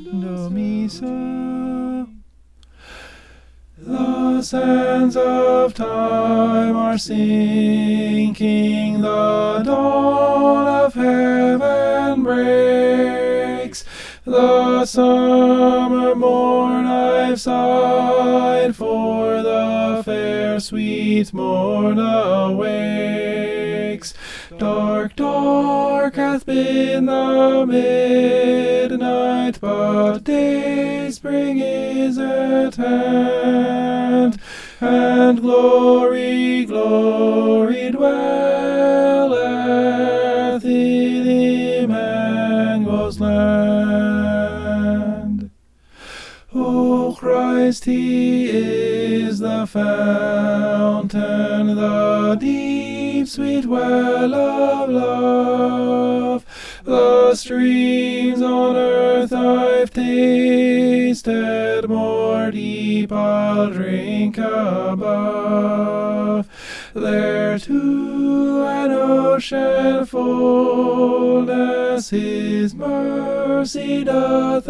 Do missa. The sands of time are sinking, the dawn of heaven breaks. The summer morn I've sighed for, the fair sweet morn awakes. Dark, dark hath been the midnight, but dayspring is at hand, and glory, glory dwelleth in Emmanuel's land. O Christ, He is the fountain, the deep sweet well of love. The streams on earth I've tasted, more deep I'll drink above. There to an ocean fullness His mercy doth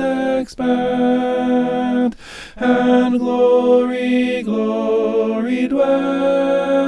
expand, and glory, glory dwell